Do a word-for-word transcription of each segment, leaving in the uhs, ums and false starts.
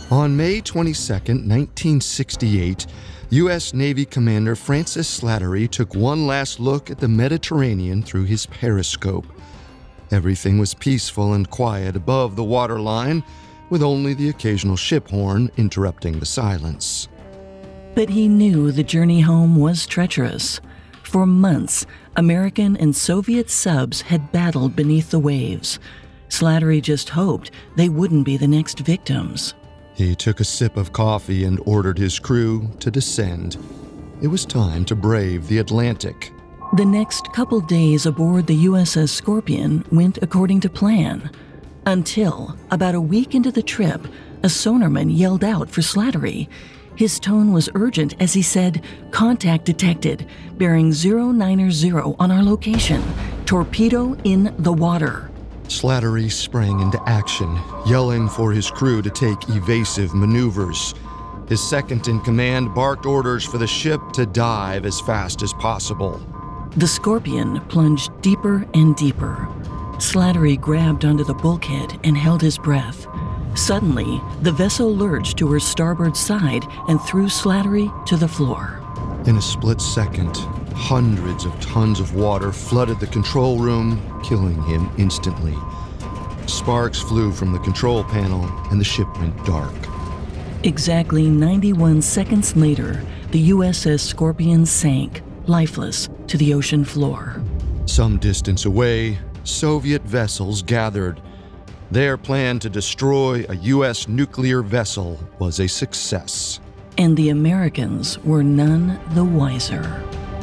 On May twenty-second, nineteen sixty-eight, U S Navy Commander Francis Slattery took one last look at the Mediterranean through his periscope. Everything was peaceful and quiet above the waterline, with only the occasional ship horn interrupting the silence. But he knew the journey home was treacherous. For months, American and Soviet subs had battled beneath the waves. Slattery just hoped they wouldn't be the next victims. He took a sip of coffee and ordered his crew to descend. It was time to brave the Atlantic. The next couple days aboard the U S S Scorpion went according to plan. Until, about a week into the trip, a sonarman yelled out for Slattery. His tone was urgent as he said, "Contact detected, bearing zero nine zero on our location. Torpedo in the water." Slattery sprang into action, yelling for his crew to take evasive maneuvers. His second-in-command barked orders for the ship to dive as fast as possible. The Scorpion plunged deeper and deeper. Slattery grabbed onto the bulkhead and held his breath. Suddenly, the vessel lurched to her starboard side and threw Slattery to the floor. In a split second, hundreds of tons of water flooded the control room, killing him instantly. Sparks flew from the control panel, and the ship went dark. Exactly ninety-one seconds later, the U S S Scorpion sank, lifeless, to the ocean floor. Some distance away, Soviet vessels gathered. Their plan to destroy a U S nuclear vessel was a success. And the Americans were none the wiser.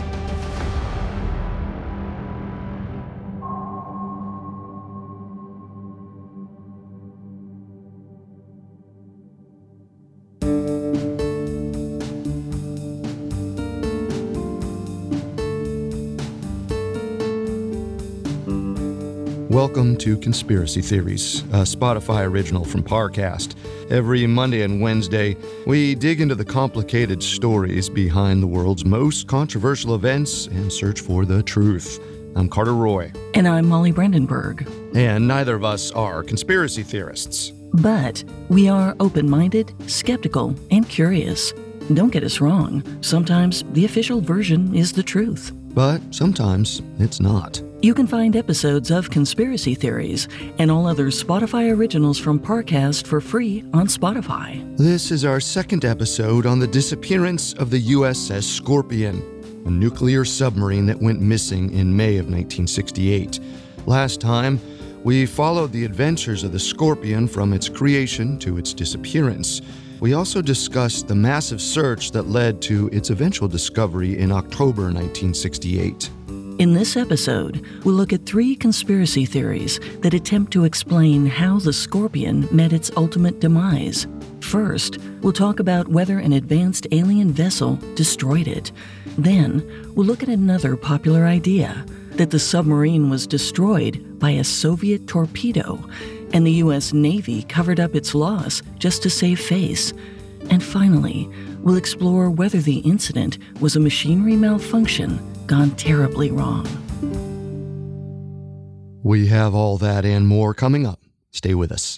Welcome to Conspiracy Theories, a Spotify original from Parcast. Every Monday and Wednesday, we dig into the complicated stories behind the world's most controversial events and search for the truth. I'm Carter Roy. And I'm Molly Brandenburg. And neither of us are conspiracy theorists. But we are open-minded, skeptical, and curious. Don't get us wrong. Sometimes the official version is the truth. But sometimes it's not. You can find episodes of Conspiracy Theories and all other Spotify originals from Parcast for free on Spotify. This is our second episode on the disappearance of the U S S Scorpion, a nuclear submarine that went missing in May of nineteen sixty-eight. Last time, we followed the adventures of the Scorpion from its creation to its disappearance. We also discussed the massive search that led to its eventual discovery in October nineteen sixty-eight. In this episode, we'll look at three conspiracy theories that attempt to explain how the Scorpion met its ultimate demise. First, we'll talk about whether an advanced alien vessel destroyed it. Then, we'll look at another popular idea, that the submarine was destroyed by a Soviet torpedo, and the U S Navy covered up its loss just to save face. And finally, we'll explore whether the incident was a machinery malfunction gone terribly wrong. We have all that and more coming up. Stay with us.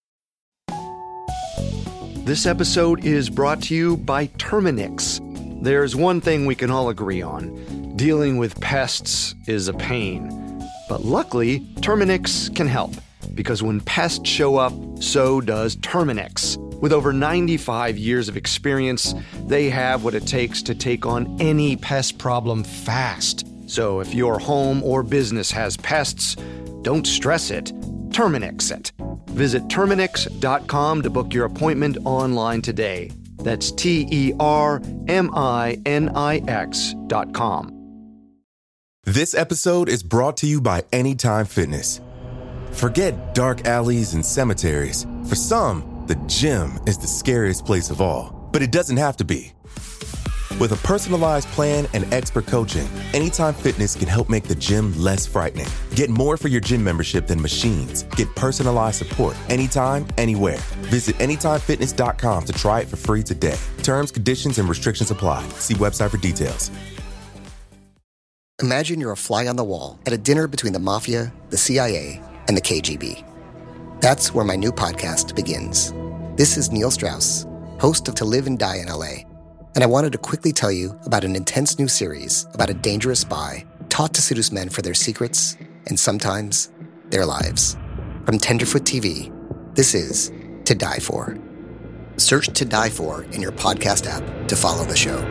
This episode is brought to you by Terminix. There's one thing we can all agree on. Dealing with pests is a pain. But luckily, Terminix can help. Because when pests show up, so does Terminix. With over ninety-five years of experience, they have what it takes to take on any pest problem fast. So if your home or business has pests, don't stress it. Terminix it. Visit Terminix dot com to book your appointment online today. That's T E R M I N I X dot com. This episode is brought to you by Anytime Fitness. Forget dark alleys and cemeteries. For some, the gym is the scariest place of all, but it doesn't have to be. With a personalized plan and expert coaching, Anytime Fitness can help make the gym less frightening. Get more for your gym membership than machines. Get personalized support anytime, anywhere. Visit anytime fitness dot com to try it for free today. Terms, conditions, and restrictions apply. See website for details. Imagine you're a fly on the wall at a dinner between the Mafia, the C I A, and the K G B. That's where my new podcast begins. This is Neil Strauss, host of To Live and Die in L A, and I wanted to quickly tell you about an intense new series about a dangerous spy taught to seduce men for their secrets and sometimes their lives. From Tenderfoot T V, this is To Die For. Search To Die For in your podcast app to follow the show.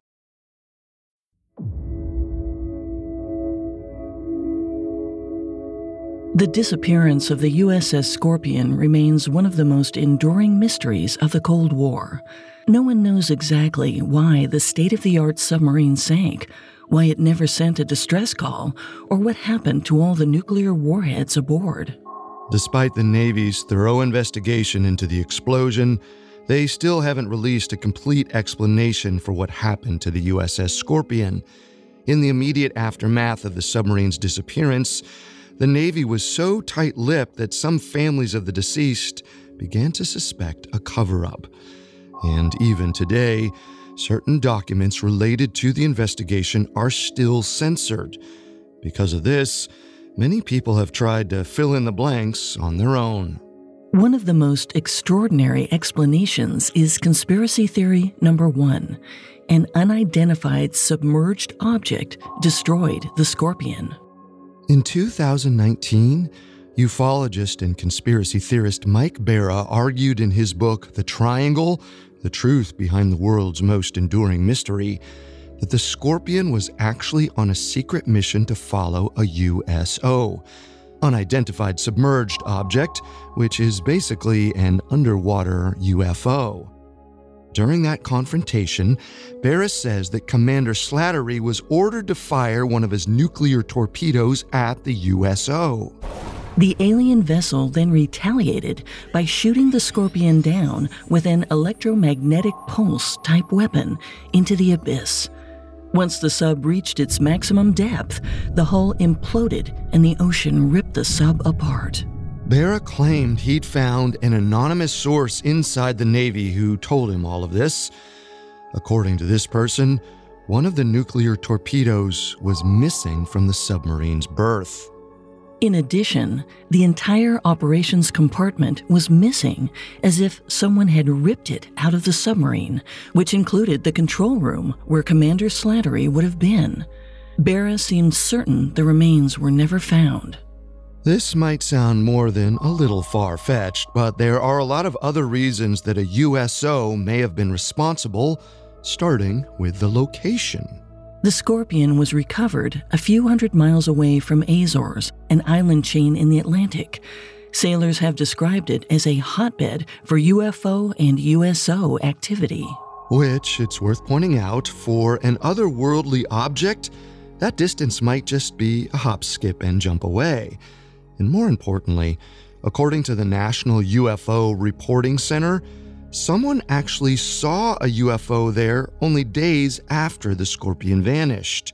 The disappearance of the U S S Scorpion remains one of the most enduring mysteries of the Cold War. No one knows exactly why the state-of-the-art submarine sank, why it never sent a distress call, or what happened to all the nuclear warheads aboard. Despite the Navy's thorough investigation into the explosion, they still haven't released a complete explanation for what happened to the U S S Scorpion. In the immediate aftermath of the submarine's disappearance, the Navy was so tight-lipped that some families of the deceased began to suspect a cover-up. And even today, certain documents related to the investigation are still censored. Because of this, many people have tried to fill in the blanks on their own. One of the most extraordinary explanations is conspiracy theory number one. An unidentified submerged object destroyed the Scorpion. In two thousand nineteen, ufologist and conspiracy theorist Mike Bara argued in his book, The Triangle, The Truth Behind the World's Most Enduring Mystery, that the Scorpion was actually on a secret mission to follow a U S O, unidentified submerged object, which is basically an underwater U F O. During that confrontation, Bara says that Commander Slattery was ordered to fire one of his nuclear torpedoes at the U S O. The alien vessel then retaliated by shooting the Scorpion down with an electromagnetic pulse-type weapon into the abyss. Once the sub reached its maximum depth, the hull imploded and the ocean ripped the sub apart. Bara claimed he'd found an anonymous source inside the Navy who told him all of this. According to this person, one of the nuclear torpedoes was missing from the submarine's berth. In addition, the entire operations compartment was missing, as if someone had ripped it out of the submarine, which included the control room where Commander Slattery would have been. Bara seemed certain the remains were never found. This might sound more than a little far-fetched, but there are a lot of other reasons that a U S O may have been responsible, starting with the location. The Scorpion was recovered a few hundred miles away from Azores, an island chain in the Atlantic. Sailors have described it as a hotbed for U F O and U S O activity. Which, it's worth pointing out, for an otherworldly object, that distance might just be a hop, skip, and jump away. And more importantly, according to the National U F O Reporting Center, someone actually saw a U F O there only days after the Scorpion vanished.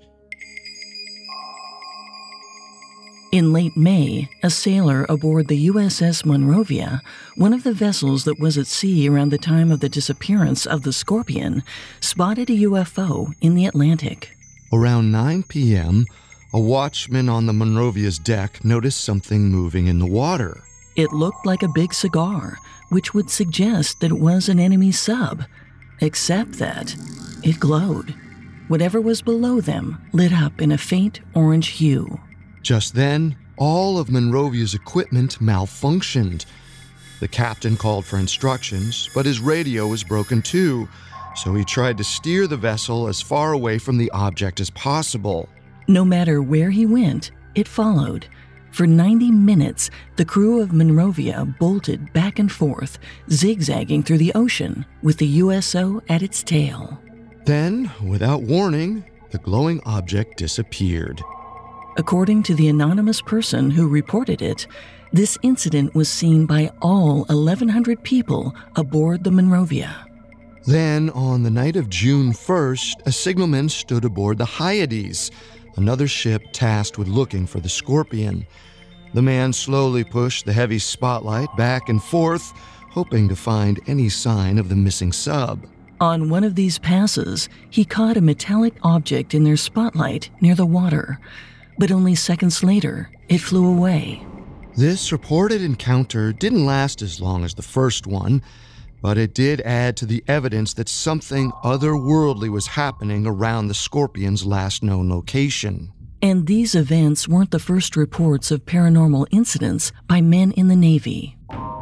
In late May, a sailor aboard the U S S Monrovia, one of the vessels that was at sea around the time of the disappearance of the Scorpion, spotted a U F O in the Atlantic. Around nine p.m., a watchman on the Monrovia's deck noticed something moving in the water. It looked like a big cigar, which would suggest that it was an enemy sub, except that it glowed. Whatever was below them lit up in a faint orange hue. Just then, all of Monrovia's equipment malfunctioned. The captain called for instructions, but his radio was broken too, so he tried to steer the vessel as far away from the object as possible. No matter where he went, it followed. For ninety minutes, the crew of Monrovia bolted back and forth, zigzagging through the ocean with the U S O at its tail. Then, without warning, the glowing object disappeared. According to the anonymous person who reported it, this incident was seen by all eleven hundred people aboard the Monrovia. Then, on the night of June first, a signalman stood aboard the Hyades, another ship tasked with looking for the Scorpion. The man slowly pushed the heavy spotlight back and forth, hoping to find any sign of the missing sub. On one of these passes, he caught a metallic object in their spotlight near the water, but only seconds later, it flew away. This reported encounter didn't last as long as the first one. But it did add to the evidence that something otherworldly was happening around the Scorpion's last known location. And these events weren't the first reports of paranormal incidents by men in the Navy.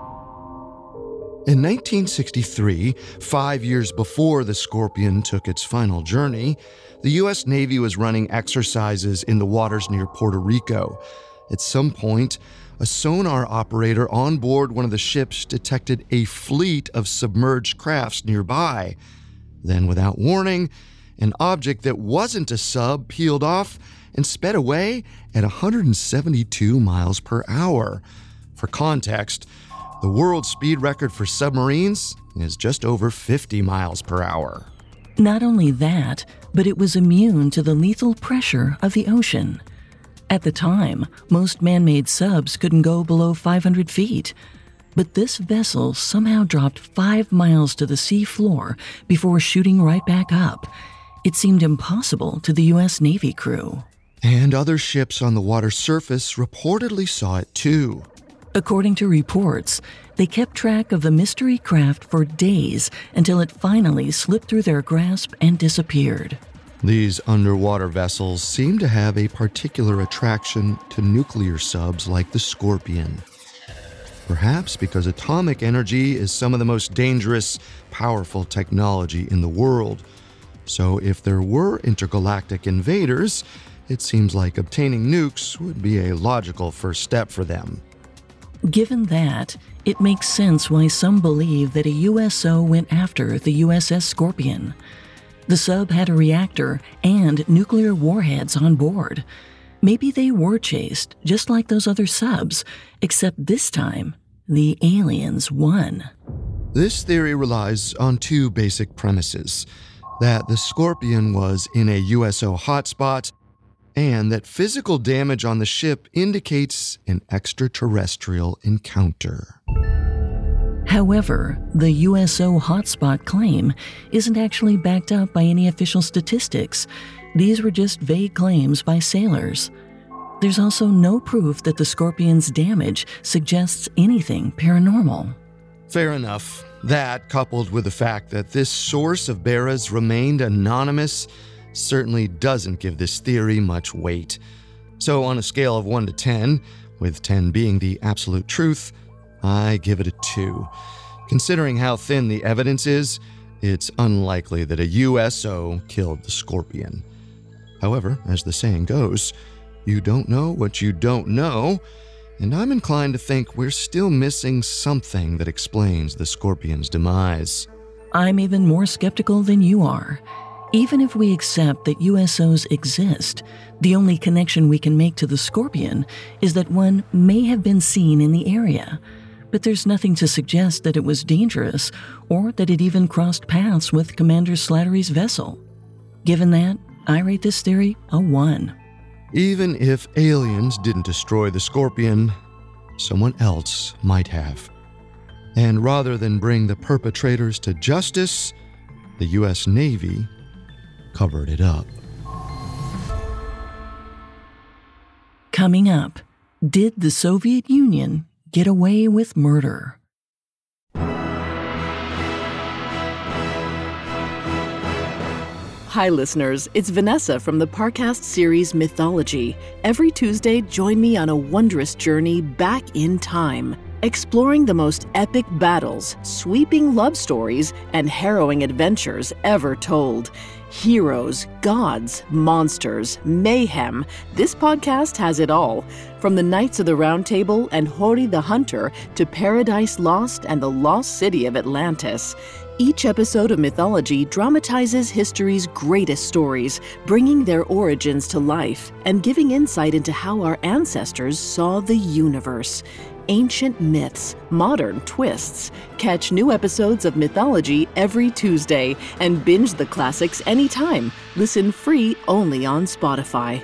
In nineteen sixty-three, five years before the Scorpion took its final journey, the U S Navy was running exercises in the waters near Puerto Rico. At some point, a sonar operator on board one of the ships detected a fleet of submerged crafts nearby. Then, without warning, an object that wasn't a sub peeled off and sped away at one hundred seventy-two miles per hour. For context, the world speed record for submarines is just over fifty miles per hour. Not only that, but it was immune to the lethal pressure of the ocean. At the time, most man-made subs couldn't go below five hundred feet. But this vessel somehow dropped five miles to the sea floor before shooting right back up. It seemed impossible to the U S Navy crew. And other ships on the water surface reportedly saw it too. According to reports, they kept track of the mystery craft for days until it finally slipped through their grasp and disappeared. These underwater vessels seem to have a particular attraction to nuclear subs like the Scorpion. Perhaps because atomic energy is some of the most dangerous, powerful technology in the world. So if there were intergalactic invaders, it seems like obtaining nukes would be a logical first step for them. Given that, it makes sense why some believe that a U S O went after the U S S Scorpion. The sub had a reactor and nuclear warheads on board. Maybe they were chased, just like those other subs, except this time, the aliens won. This theory relies on two basic premises: that the Scorpion was in a U S O hotspot, and that physical damage on the ship indicates an extraterrestrial encounter. However, the U S O hotspot claim isn't actually backed up by any official statistics. These were just vague claims by sailors. There's also no proof that the Scorpion's damage suggests anything paranormal. Fair enough. That, coupled with the fact that this source of Bera's remained anonymous, certainly doesn't give this theory much weight. So on a scale of one to ten, with ten being the absolute truth, I give it a two. Considering how thin the evidence is, it's unlikely that a U S O killed the Scorpion. However, as the saying goes, you don't know what you don't know, and I'm inclined to think we're still missing something that explains the Scorpion's demise. I'm even more skeptical than you are. Even if we accept that U S Os exist, the only connection we can make to the Scorpion is that one may have been seen in the area. But there's nothing to suggest that it was dangerous or that it even crossed paths with Commander Slattery's vessel. Given that, I rate this theory a one. Even if aliens didn't destroy the Scorpion, someone else might have. And rather than bring the perpetrators to justice, the U S Navy covered it up. Coming up, did the Soviet Union get away with murder? Hi, listeners. It's Vanessa from the Parcast series Mythology. Every Tuesday, join me on a wondrous journey back in time, exploring the most epic battles, sweeping love stories, and harrowing adventures ever told. Heroes, gods, monsters, mayhem. This podcast has it all. From the Knights of the Round Table and Hori the Hunter to Paradise Lost and the Lost City of Atlantis. Each episode of Mythology dramatizes history's greatest stories, bringing their origins to life and giving insight into how our ancestors saw the universe. Ancient myths, modern twists. Catch new episodes of Mythology every Tuesday and binge the classics anytime. Listen free only on Spotify.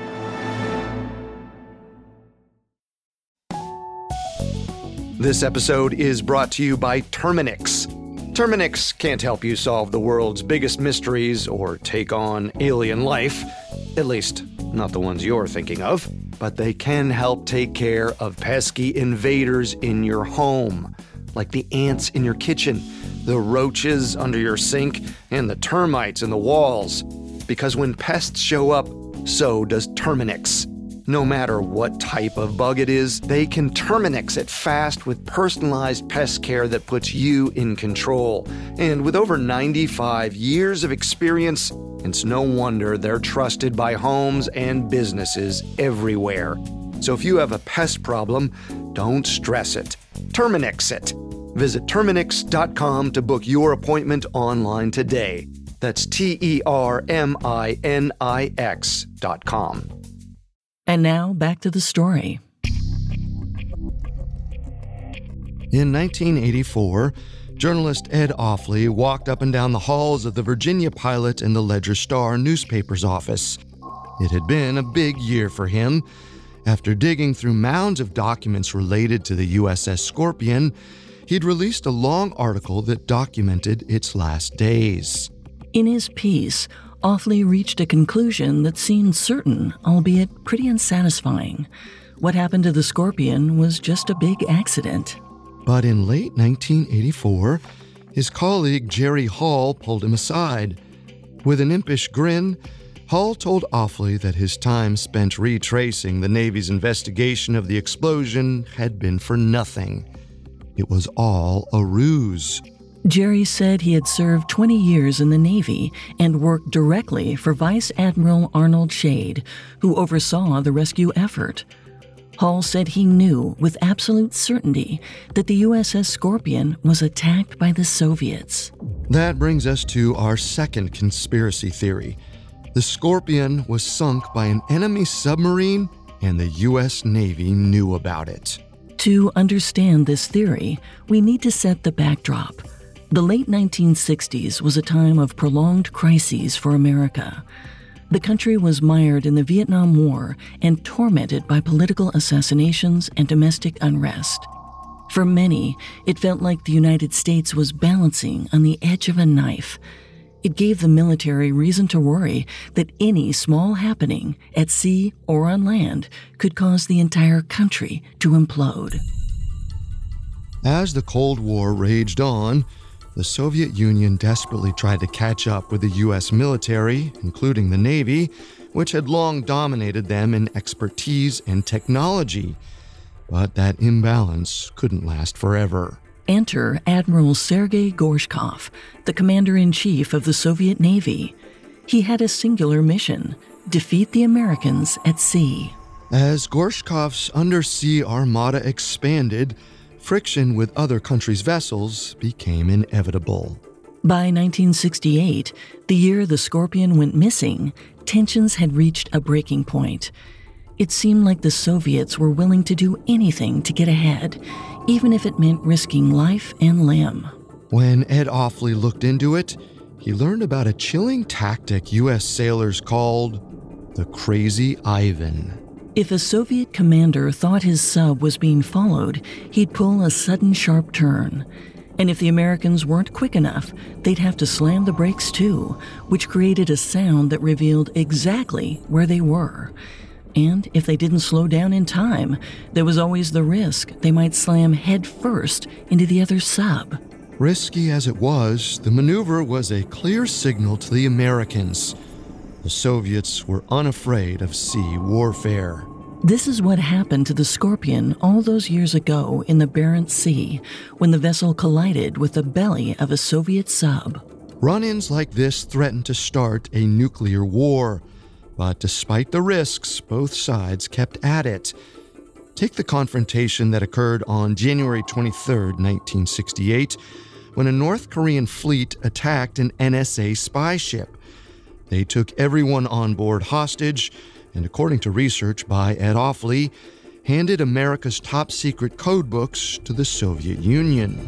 This episode is brought to you by Terminix. Terminix can't help you solve the world's biggest mysteries or take on alien life, at least not the ones you're thinking of, but they can help take care of pesky invaders in your home. like the ants in your kitchen, the roaches under your sink, and the termites in the walls. Because when pests show up, so does Terminix. No matter what type of bug it is, they can Terminix it fast with personalized pest care that puts you in control. And with over ninety-five years of experience, it's no wonder they're trusted by homes and businesses everywhere. So if you have a pest problem, don't stress it. Terminix it. Visit Terminix dot com to book your appointment online today. That's T E R M I N I X dot com. And now, back to the story. In nineteen eighty-four, journalist Ed Offley walked up and down the halls of the Virginia Pilot and the Ledger-Star newspaper's office. It had been a big year for him. After digging through mounds of documents related to the U S S Scorpion, he'd released a long article that documented its last days. In his piece, Offley reached a conclusion that seemed certain, albeit pretty unsatisfying. What happened to the Scorpion was just a big accident. But in late nineteen eighty-four, his colleague Jerry Hall pulled him aside. With an impish grin, Hall told Offley that his time spent retracing the Navy's investigation of the explosion had been for nothing. It was all a ruse. Jerry said he had served twenty years in the Navy and worked directly for Vice Admiral Arnold Shade, who oversaw the rescue effort. Hall said he knew with absolute certainty that the U S S Scorpion was attacked by the Soviets. That brings us to our second conspiracy theory. The Scorpion was sunk by an enemy submarine, and the U S Navy knew about it. To understand this theory, we need to set the backdrop. The late nineteen sixties was a time of prolonged crises for America. The country was mired in the Vietnam War and tormented by political assassinations and domestic unrest. For many, it felt like the United States was balancing on the edge of a knife. It gave the military reason to worry that any small happening at sea or on land could cause the entire country to implode. As the Cold War raged on, the Soviet Union desperately tried to catch up with the U S military, including the Navy, which had long dominated them in expertise and technology. But that imbalance couldn't last forever. Enter Admiral Sergei Gorshkov, the commander-in-chief of the Soviet Navy. He had a singular mission: defeat the Americans at sea. As Gorshkov's undersea armada expanded, friction with other countries' vessels became inevitable. By nineteen sixty-eight, the year the Scorpion went missing, tensions had reached a breaking point. It seemed like the Soviets were willing to do anything to get ahead, even if it meant risking life and limb. When Ed Offley looked into it, he learned about a chilling tactic U S sailors called the Crazy Ivan. If a Soviet commander thought his sub was being followed, he'd pull a sudden sharp turn. And if the Americans weren't quick enough, they'd have to slam the brakes too, which created a sound that revealed exactly where they were. And if they didn't slow down in time, there was always the risk they might slam head first into the other sub. Risky as it was, the maneuver was a clear signal to the Americans. The Soviets were unafraid of sea warfare. This is what happened to the Scorpion all those years ago in the Barents Sea, when the vessel collided with the belly of a Soviet sub. Run-ins like this threatened to start a nuclear war. But despite the risks, both sides kept at it. Take the confrontation that occurred on January twenty-third, nineteen sixty-eight, when a North Korean fleet attacked an N S A spy ship. They took everyone on board hostage, and according to research by Ed Offley, handed America's top-secret codebooks to the Soviet Union.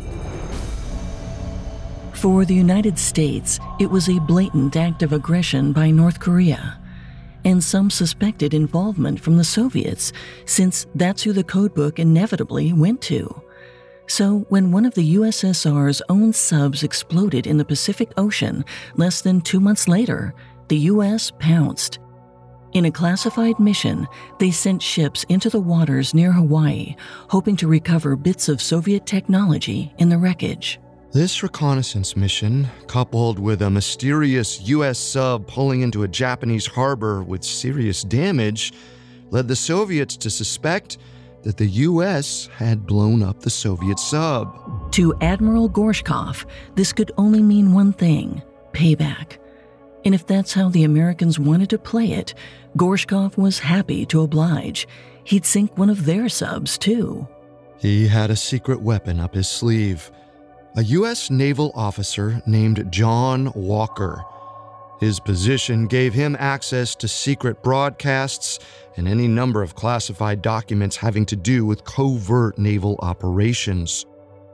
For the United States, it was a blatant act of aggression by North Korea. And some suspected involvement from the Soviets, since that's who the codebook inevitably went to. So when one of the U S S R's own subs exploded in the Pacific Ocean less than two months later, the U S pounced. In a classified mission, they sent ships into the waters near Hawaii, hoping to recover bits of Soviet technology in the wreckage. This reconnaissance mission, coupled with a mysterious U S sub pulling into a Japanese harbor with serious damage, led the Soviets to suspect that the U S had blown up the Soviet sub. To Admiral Gorshkov, this could only mean one thing: payback. And if that's how the Americans wanted to play it, Gorshkov was happy to oblige. He'd sink one of their subs, too. He had a secret weapon up his sleeve. A U S naval officer named John Walker. His position gave him access to secret broadcasts and any number of classified documents having to do with covert naval operations.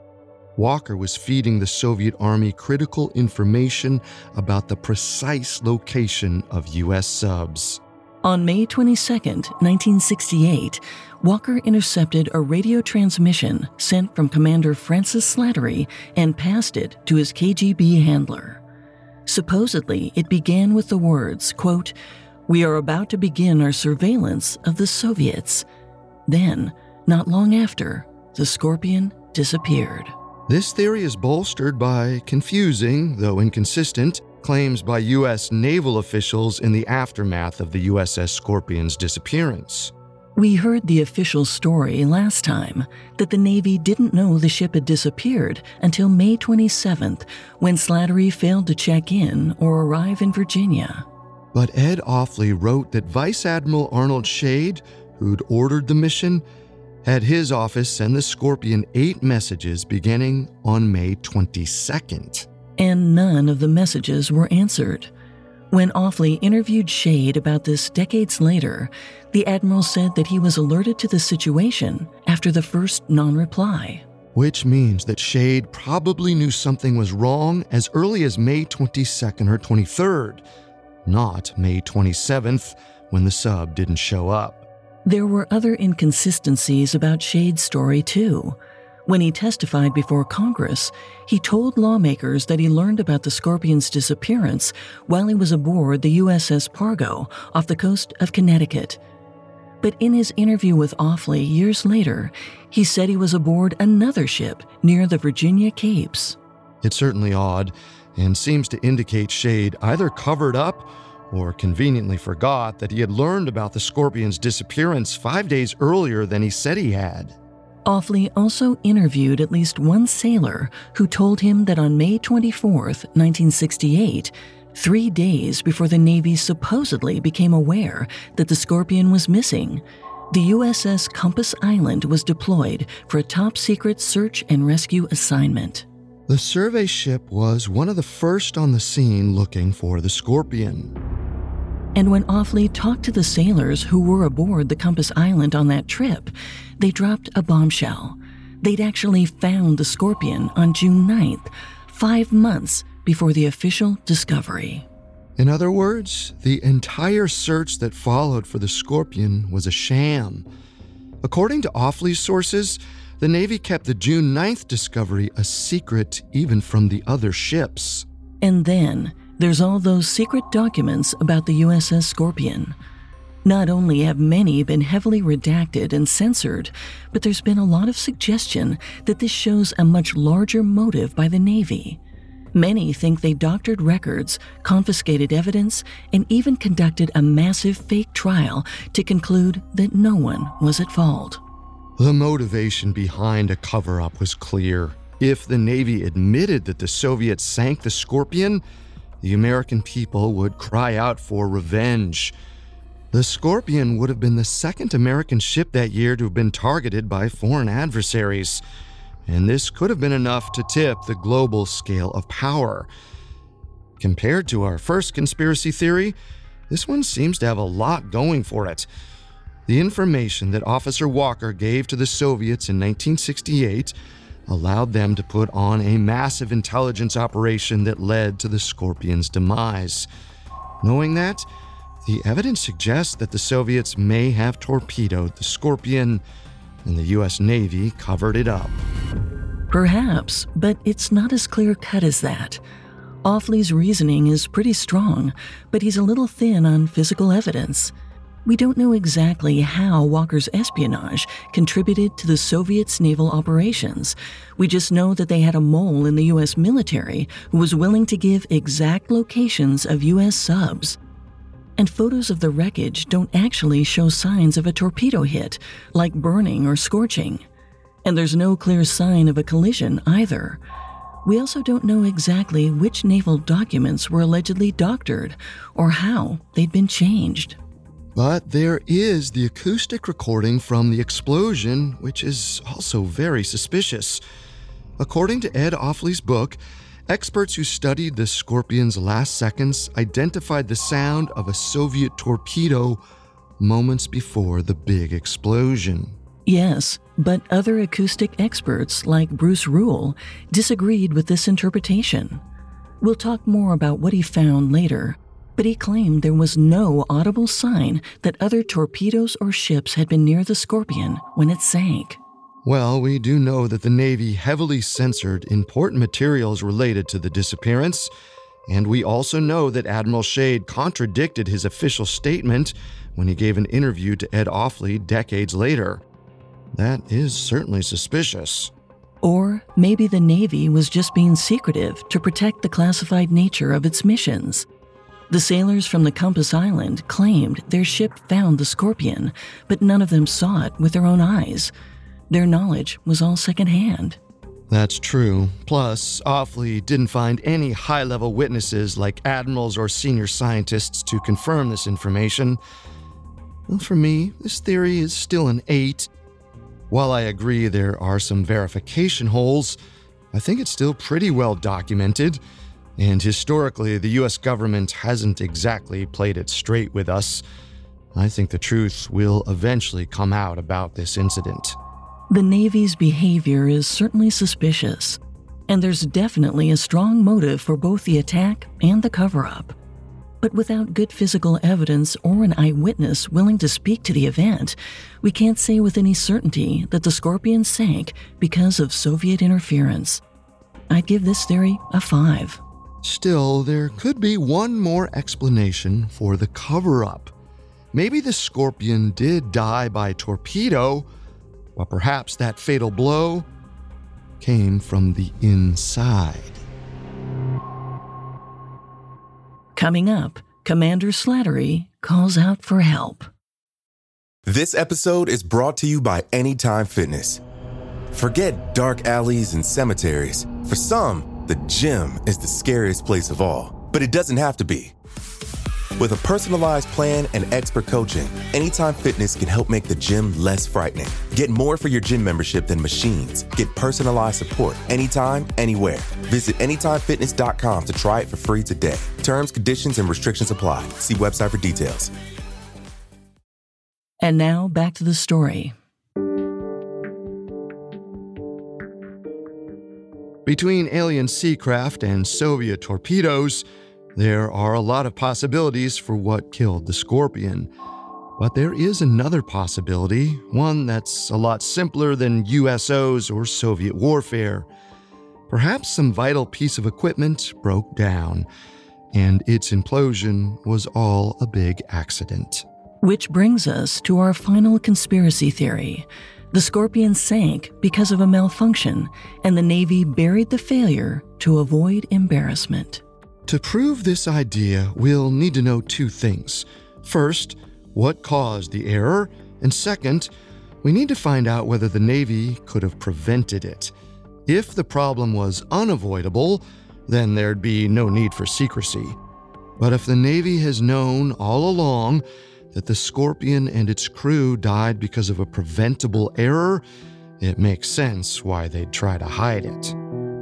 Walker was feeding the Soviet Army critical information about the precise location of U S subs. On May twenty-second, nineteen sixty-eight, Walker intercepted a radio transmission sent from Commander Francis Slattery and passed it to his K G B handler. Supposedly, it began with the words, quote, "We are about to begin our surveillance of the Soviets." Then, not long after, the Scorpion disappeared. This theory is bolstered by confusing, though inconsistent, claims by U S naval officials in the aftermath of the U S S Scorpion's disappearance. We heard the official story last time that the Navy didn't know the ship had disappeared until May twenty-seventh, when Slattery failed to check in or arrive in Virginia. But Ed Offley wrote that Vice Admiral Arnold Shade, who'd ordered the mission, had his office send the Scorpion eight messages beginning on May twenty-second. And none of the messages were answered. When Offley interviewed Shade about this decades later, the Admiral said that he was alerted to the situation after the first non-reply. Which means that Shade probably knew something was wrong as early as May twenty-second or twenty-third, not May twenty-seventh, when the sub didn't show up. There were other inconsistencies about Shade's story, too. When he testified before Congress, he told lawmakers that he learned about the Scorpion's disappearance while he was aboard the U S S Pargo off the coast of Connecticut. But in his interview with Offley years later, he said he was aboard another ship near the Virginia Capes. It's certainly odd, and seems to indicate Shade either covered up or conveniently forgot that he had learned about the Scorpion's disappearance five days earlier than he said he had. Offley also interviewed at least one sailor who told him that on May twenty-fourth, nineteen sixty-eight, three days before the Navy supposedly became aware that the Scorpion was missing, the U S S Compass Island was deployed for a top-secret search and rescue assignment. The survey ship was one of the first on the scene looking for the Scorpion. And when Offley talked to the sailors who were aboard the Compass Island on that trip, they dropped a bombshell. They'd actually found the Scorpion on June ninth, five months before the official discovery. In other words, the entire search that followed for the Scorpion was a sham. According to Offley's sources, the Navy kept the June ninth discovery a secret even from the other ships. And then there's all those secret documents about the U S S Scorpion. Not only have many been heavily redacted and censored, but there's been a lot of suggestion that this shows a much larger motive by the Navy. Many think they doctored records, confiscated evidence, and even conducted a massive fake trial to conclude that no one was at fault. The motivation behind a cover-up was clear. If the Navy admitted that the Soviets sank the Scorpion, the American people would cry out for revenge. The Scorpion would have been the second American ship that year to have been targeted by foreign adversaries, and this could have been enough to tip the global scale of power. Compared to our first conspiracy theory, this one seems to have a lot going for it. The information that Officer Walker gave to the Soviets in nineteen sixty-eight allowed them to put on a massive intelligence operation that led to the Scorpion's demise. Knowing that, the evidence suggests that the Soviets may have torpedoed the Scorpion, and the U S Navy covered it up. Perhaps, but it's not as clear-cut as that. Offley's reasoning is pretty strong, but he's a little thin on physical evidence. We don't know exactly how Walker's espionage contributed to the Soviets' naval operations. We just know that they had a mole in the U S military who was willing to give exact locations of U S subs. And photos of the wreckage don't actually show signs of a torpedo hit, like burning or scorching. And there's no clear sign of a collision either. We also don't know exactly which naval documents were allegedly doctored or how they'd been changed. But there is the acoustic recording from the explosion, which is also very suspicious. According to Ed Offley's book, experts who studied the Scorpion's last seconds identified the sound of a Soviet torpedo moments before the big explosion. Yes, but other acoustic experts like Bruce Rule disagreed with this interpretation. We'll talk more about what he found later, but he claimed there was no audible sign that other torpedoes or ships had been near the Scorpion when it sank. Well, we do know that the Navy heavily censored important materials related to the disappearance, and we also know that Admiral Shade contradicted his official statement when he gave an interview to Ed Offley decades later. That is certainly suspicious. Or maybe the Navy was just being secretive to protect the classified nature of its missions. The sailors from the Compass Island claimed their ship found the Scorpion, but none of them saw it with their own eyes. Their knowledge was all secondhand. That's true. Plus, Offley didn't find any high-level witnesses like admirals or senior scientists to confirm this information. Well, for me, this theory is still an eight. While I agree there are some verification holes, I think it's still pretty well documented, and historically the U S government hasn't exactly played it straight with us. I think the truth will eventually come out about this incident. The Navy's behavior is certainly suspicious, and there's definitely a strong motive for both the attack and the cover-up. But without good physical evidence or an eyewitness willing to speak to the event, we can't say with any certainty that the Scorpion sank because of Soviet interference. I'd give this theory a five. Still, there could be one more explanation for the cover-up. Maybe the Scorpion did die by torpedo, but perhaps that fatal blow came from the inside. Coming up, Commander Slattery calls out for help. This episode is brought to you by Anytime Fitness. Forget dark alleys and cemeteries. For some, the gym is the scariest place of all, but it doesn't have to be. With a personalized plan and expert coaching, Anytime Fitness can help make the gym less frightening. Get more for your gym membership than machines. Get personalized support anytime, anywhere. Visit anytime fitness dot com to try it for free today. Terms, conditions, and restrictions apply. See website for details. And now back to the story. Between alien seacraft and Soviet torpedoes, there are a lot of possibilities for what killed the Scorpion. But there is another possibility, one that's a lot simpler than U S Os or Soviet warfare. Perhaps some vital piece of equipment broke down, and its implosion was all a big accident. Which brings us to our final conspiracy theory. The Scorpion sank because of a malfunction, and the Navy buried the failure to avoid embarrassment. To prove this idea, we'll need to know two things. First, what caused the error? And second, we need to find out whether the Navy could have prevented it. If the problem was unavoidable, then there'd be no need for secrecy. But if the Navy has known all along that the Scorpion and its crew died because of a preventable error, it makes sense why they'd try to hide it.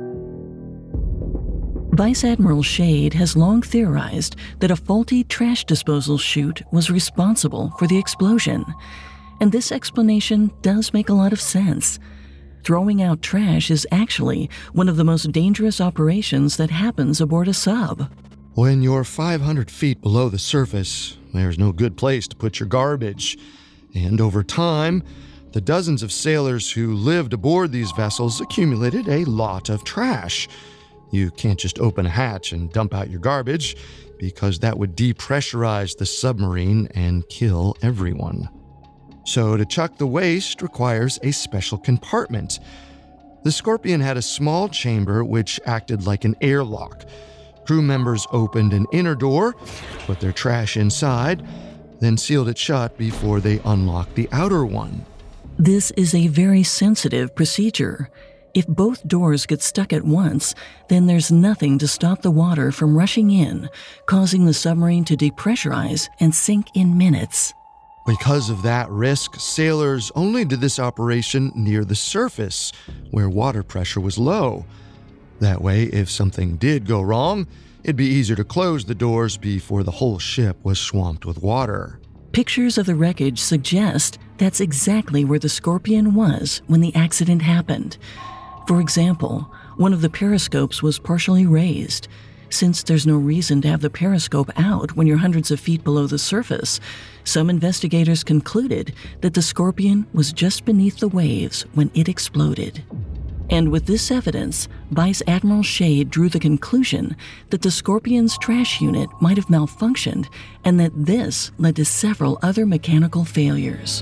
Vice Admiral Shade has long theorized that a faulty trash disposal chute was responsible for the explosion, and this explanation does make a lot of sense. Throwing out trash is actually one of the most dangerous operations that happens aboard a sub. When you're five hundred feet below the surface, there's no good place to put your garbage. And over time, the dozens of sailors who lived aboard these vessels accumulated a lot of trash. You can't just open a hatch and dump out your garbage, because that would depressurize the submarine and kill everyone. So to chuck the waste requires a special compartment. The Scorpion had a small chamber which acted like an airlock. Crew members opened an inner door, put their trash inside, then sealed it shut before they unlocked the outer one. This is a very sensitive procedure. If both doors get stuck at once, then there's nothing to stop the water from rushing in, causing the submarine to depressurize and sink in minutes. Because of that risk, sailors only did this operation near the surface, where water pressure was low. That way, if something did go wrong, it'd be easier to close the doors before the whole ship was swamped with water. Pictures of the wreckage suggest that's exactly where the Scorpion was when the accident happened. For example, one of the periscopes was partially raised. Since there's no reason to have the periscope out when you're hundreds of feet below the surface, some investigators concluded that the Scorpion was just beneath the waves when it exploded. And with this evidence, Vice Admiral Shade drew the conclusion that the Scorpion's trash unit might have malfunctioned and that this led to several other mechanical failures.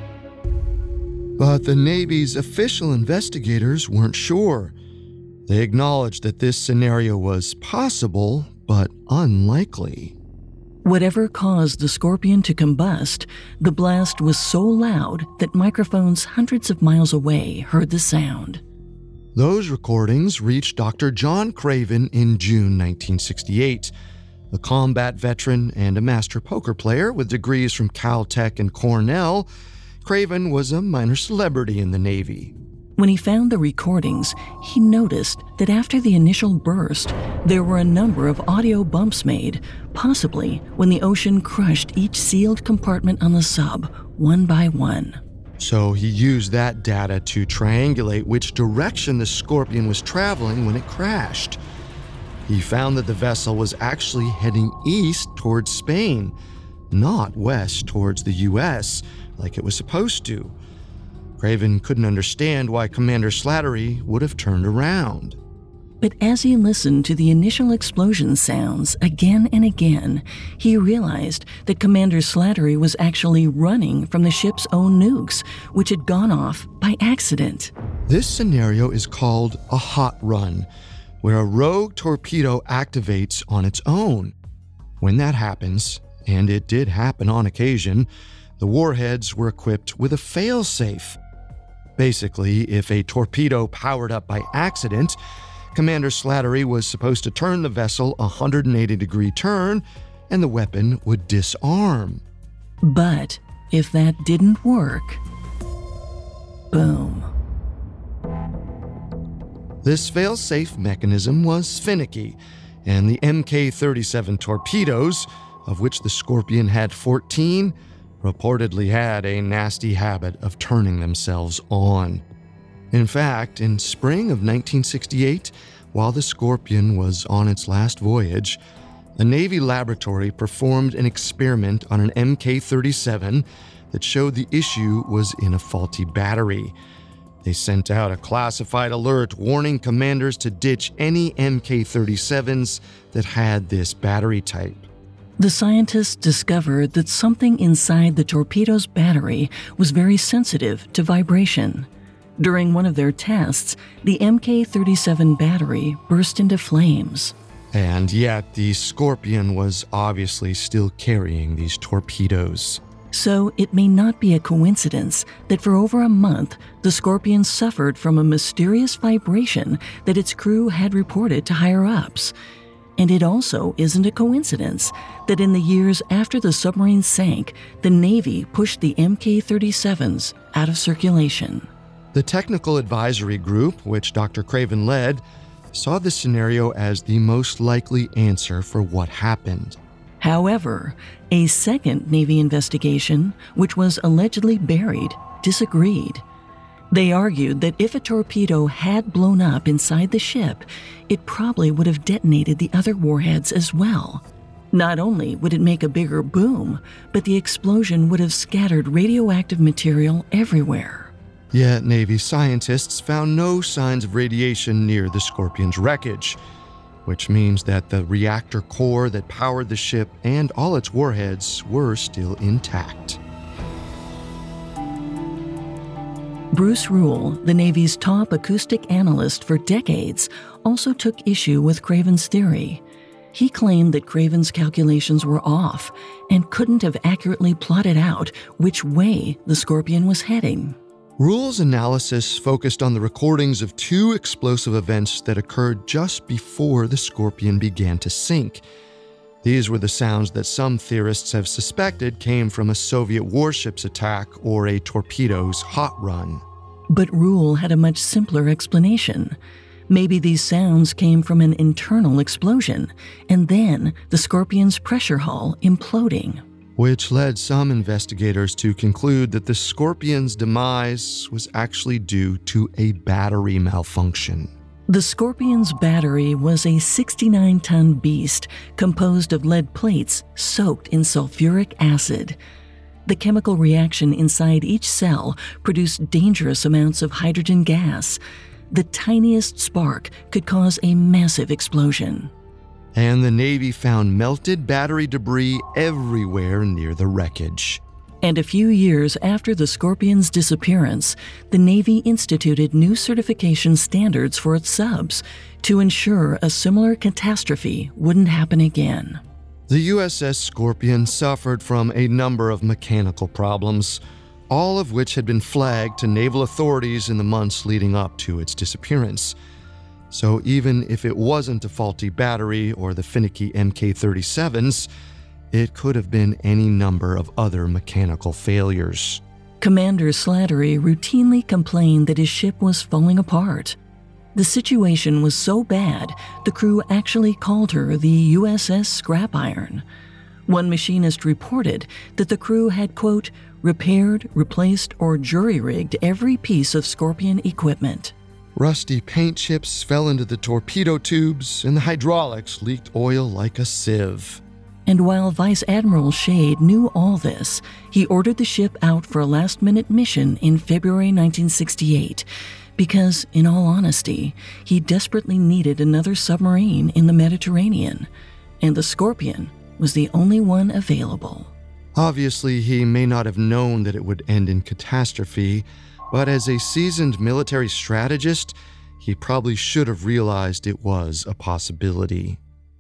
But the Navy's official investigators weren't sure. They acknowledged that this scenario was possible, but unlikely. Whatever caused the Scorpion to combust, the blast was so loud that microphones hundreds of miles away heard the sound. Those recordings reached Doctor John Craven in June nineteen sixty-eight. A combat veteran and a master poker player with degrees from Caltech and Cornell, Craven was a minor celebrity in the Navy. When he found the recordings, he noticed that after the initial burst, there were a number of audio bumps made, possibly when the ocean crushed each sealed compartment on the sub, one by one. So he used that data to triangulate which direction the Scorpion was traveling when it crashed. He found that the vessel was actually heading east towards Spain, not west towards the U S, like it was supposed to. Craven couldn't understand why Commander Slattery would have turned around. But as he listened to the initial explosion sounds again and again, he realized that Commander Slattery was actually running from the ship's own nukes, which had gone off by accident. This scenario is called a hot run, where a rogue torpedo activates on its own. When that happens, and it did happen on occasion, the warheads were equipped with a failsafe. Basically, if a torpedo powered up by accident, Commander Slattery was supposed to turn the vessel a one hundred eighty degree turn, and the weapon would disarm. But if that didn't work, boom. This fail-safe mechanism was finicky, and the M K thirty-seven torpedoes, of which the Scorpion had fourteen, reportedly had a nasty habit of turning themselves on. In fact, in spring of nineteen sixty-eight, while the Scorpion was on its last voyage, a Navy laboratory performed an experiment on an M K thirty-seven that showed the issue was in a faulty battery. They sent out a classified alert warning commanders to ditch any M K thirty-sevens that had this battery type. The scientists discovered that something inside the torpedo's battery was very sensitive to vibration. During one of their tests, the M K thirty-seven battery burst into flames. And yet, the Scorpion was obviously still carrying these torpedoes. So it may not be a coincidence that for over a month, the Scorpion suffered from a mysterious vibration that its crew had reported to higher-ups. And it also isn't a coincidence that in the years after the submarine sank, the Navy pushed the M K thirty-sevens out of circulation. The technical advisory group, which Doctor Craven led, saw this scenario as the most likely answer for what happened. However, a second Navy investigation, which was allegedly buried, disagreed. They argued that if a torpedo had blown up inside the ship, it probably would have detonated the other warheads as well. Not only would it make a bigger boom, but the explosion would have scattered radioactive material everywhere. Yet Navy scientists found no signs of radiation near the Scorpion's wreckage, which means that the reactor core that powered the ship and all its warheads were still intact. Bruce Rule, the Navy's top acoustic analyst for decades, also took issue with Craven's theory. He claimed that Craven's calculations were off and couldn't have accurately plotted out which way the Scorpion was heading. Rule's analysis focused on the recordings of two explosive events that occurred just before the Scorpion began to sink. These were the sounds that some theorists have suspected came from a Soviet warship's attack or a torpedo's hot run. But Rule had a much simpler explanation. Maybe these sounds came from an internal explosion, and then the Scorpion's pressure hull imploding. Which led some investigators to conclude that the Scorpion's demise was actually due to a battery malfunction. The Scorpion's battery was a sixty-nine ton beast composed of lead plates soaked in sulfuric acid. The chemical reaction inside each cell produced dangerous amounts of hydrogen gas. The tiniest spark could cause a massive explosion. And the Navy found melted battery debris everywhere near the wreckage. And a few years after the Scorpion's disappearance, the Navy instituted new certification standards for its subs to ensure a similar catastrophe wouldn't happen again. The U S S Scorpion suffered from a number of mechanical problems, all of which had been flagged to naval authorities in the months leading up to its disappearance. So even if it wasn't a faulty battery or the finicky M K thirty-sevens, it could have been any number of other mechanical failures. Commander Slattery routinely complained that his ship was falling apart. The situation was so bad, the crew actually called her the U S S Scrap Iron. One machinist reported that the crew had, quote, repaired, replaced, or jury-rigged every piece of Scorpion equipment. Rusty paint chips fell into the torpedo tubes, and the hydraulics leaked oil like a sieve. And while Vice Admiral Shade knew all this, he ordered the ship out for a last-minute mission in February nineteen sixty-eight, because, in all honesty, he desperately needed another submarine in the Mediterranean, and the Scorpion was the only one available. Obviously, he may not have known that it would end in catastrophe, but as a seasoned military strategist, he probably should have realized it was a possibility.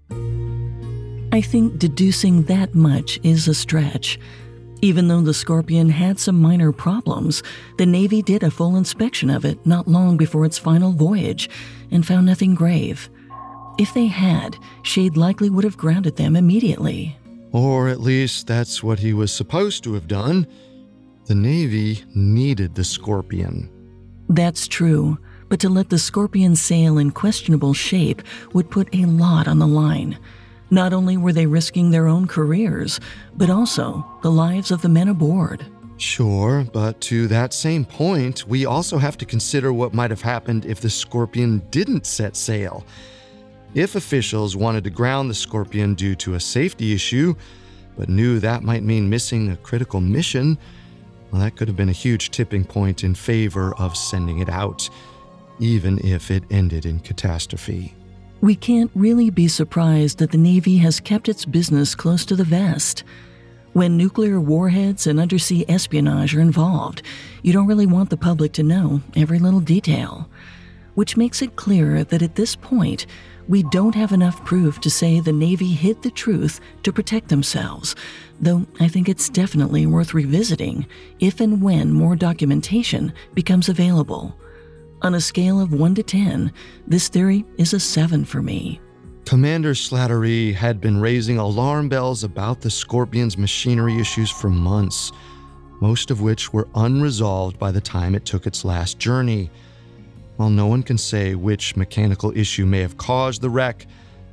I think deducing that much is a stretch. Even though the Scorpion had some minor problems, the Navy did a full inspection of it not long before its final voyage and found nothing grave. If they had, Shade likely would have grounded them immediately. Or at least that's what he was supposed to have done. The Navy needed the Scorpion. That's true, but to let the Scorpion sail in questionable shape would put a lot on the line. Not only were they risking their own careers, but also the lives of the men aboard. Sure, but to that same point, we also have to consider what might have happened if the Scorpion didn't set sail. If officials wanted to ground the Scorpion due to a safety issue, but knew that might mean missing a critical mission, well, that could have been a huge tipping point in favor of sending it out, even if it ended in catastrophe. We can't really be surprised that the Navy has kept its business close to the vest. When nuclear warheads and undersea espionage are involved, you don't really want the public to know every little detail. Which makes it clear that at this point, we don't have enough proof to say the Navy hid the truth to protect themselves, though I think it's definitely worth revisiting if and when more documentation becomes available. On a scale of one to ten, this theory is a seven for me. Commander Slattery had been raising alarm bells about the Scorpion's machinery issues for months, most of which were unresolved by the time it took its last journey. While no one can say which mechanical issue may have caused the wreck,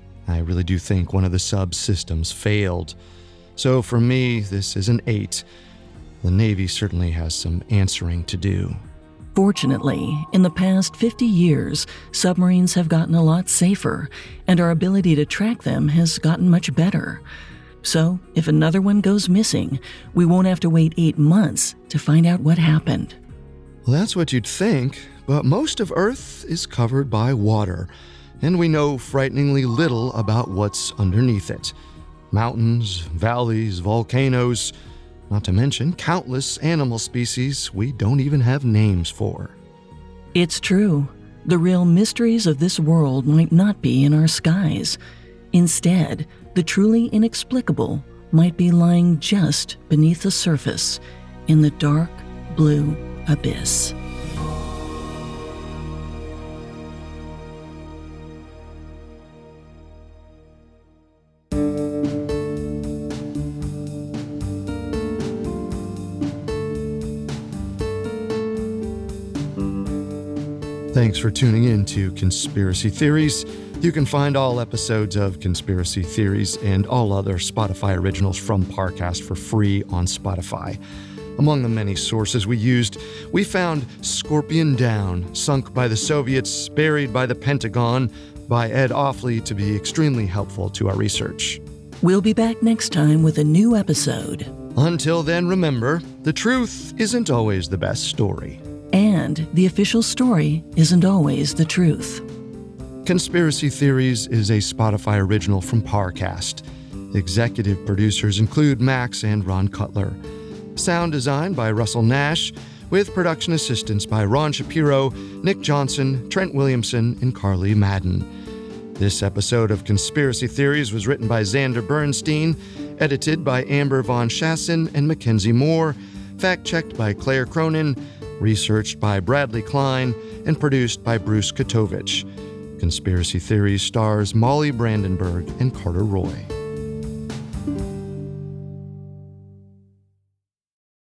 I really do think one of the subsystems failed. So for me, this is an eight. The Navy certainly has some answering to do. Fortunately, in the past fifty years, submarines have gotten a lot safer, and our ability to track them has gotten much better. So, if another one goes missing, we won't have to wait eight months to find out what happened. Well, that's what you'd think, but most of Earth is covered by water, and we know frighteningly little about what's underneath it. Mountains, valleys, volcanoes, not to mention countless animal species we don't even have names for. It's true. The real mysteries of this world might not be in our skies. Instead, the truly inexplicable might be lying just beneath the surface in the dark blue abyss. Thanks for tuning in to Conspiracy Theories. You can find all episodes of Conspiracy Theories and all other Spotify originals from Parcast for free on Spotify. Among the many sources we used, we found Scorpion Down, Sunk by the Soviets, Buried by the Pentagon, by Ed Offley to be extremely helpful to our research. We'll be back next time with a new episode. Until then, remember, the truth isn't always the best story. And the official story isn't always the truth. Conspiracy Theories is a Spotify original from Parcast. Executive producers include Max and Ron Cutler. Sound design by Russell Nash, with production assistance by Ron Shapiro, Nick Johnson, Trent Williamson, and Carly Madden. This episode of Conspiracy Theories was written by Xander Bernstein, edited by Amber Von Schassen and Mackenzie Moore, fact-checked by Claire Cronin, researched by Bradley Klein, and produced by Bruce Katovich. Conspiracy Theories stars Molly Brandenburg and Carter Roy.